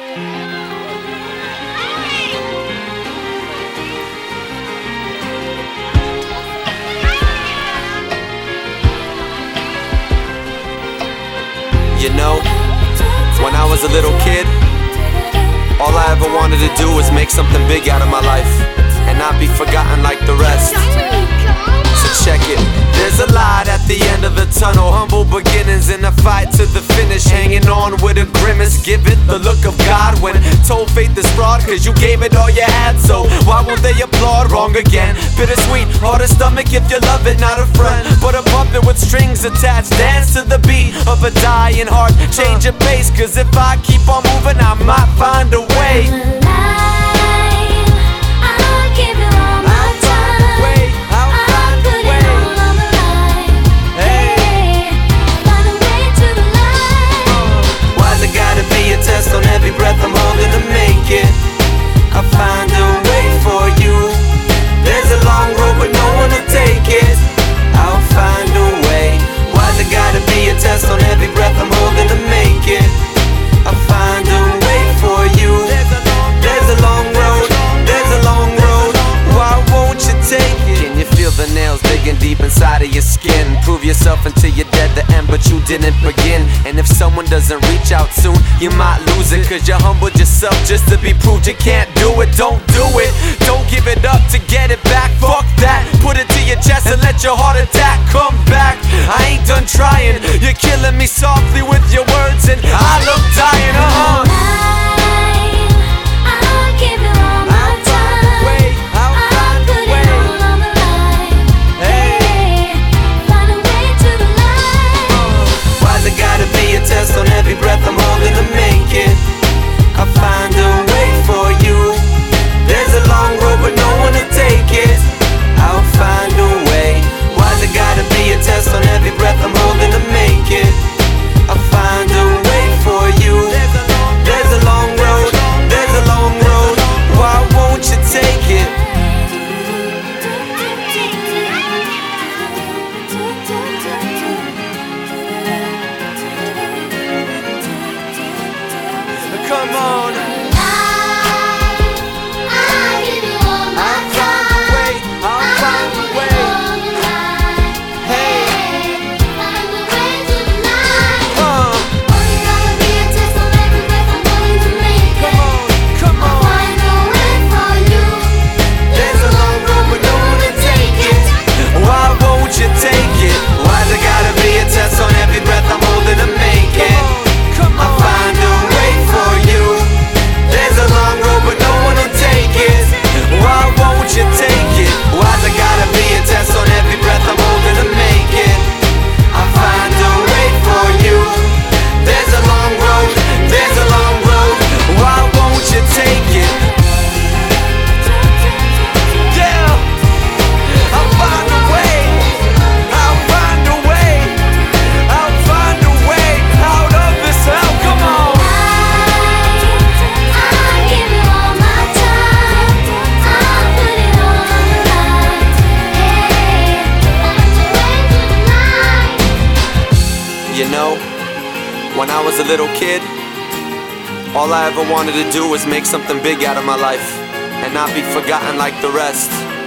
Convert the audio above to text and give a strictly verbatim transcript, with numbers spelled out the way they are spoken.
You know, when I was a little kid, all I ever wanted to do was make something big out of my life and not be forgotten like the rest. So check it. There's a light at the end of the tunnel, humble beginnings in a fight to the finish, hanging on with a grimace. Give it the look of God when told faith is fraud, cause you gave it all you had. So why won't they applaud? Wrong again. Bittersweet, hard to stomach if you love it, not a friend, but a puppet with strings attached. Dance to the beat of a dying heart, change your pace, cause if I keep on moving I might find a way. On every breath I'm holding to make it, I'll find a way for you. There's a long road but no one to take it, I'll find a way. Why's it gotta be a test on every breath I'm holding to make it? I'll find a way for you. There's a long road, there's a long road, why won't you take it? Can you feel the nails digging deep inside of your skin? Prove yourself until you're dead the end, but you didn't begin. And if someone doesn't reach out soon, you might lose it, cause you humbled yourself just to be proved you can't do it. Don't do it, don't give it up to get it back. Fuck that, put it to your chest and let your heart attack come back. I ain't done trying, you're killing me softly with your words and I look dying, uh-huh. Test on every breath I'm holding to make it, I'll find a way for you. There's a long road but no one to take it, I'll find a way. Why's it gotta be a test on every breath I'm holding to make it? I'll find a way for you. There's a long road, there's a long road, why won't you take it? Come on. You know, when I was a little kid, all I ever wanted to do was make something big out of my life and not be forgotten like the rest.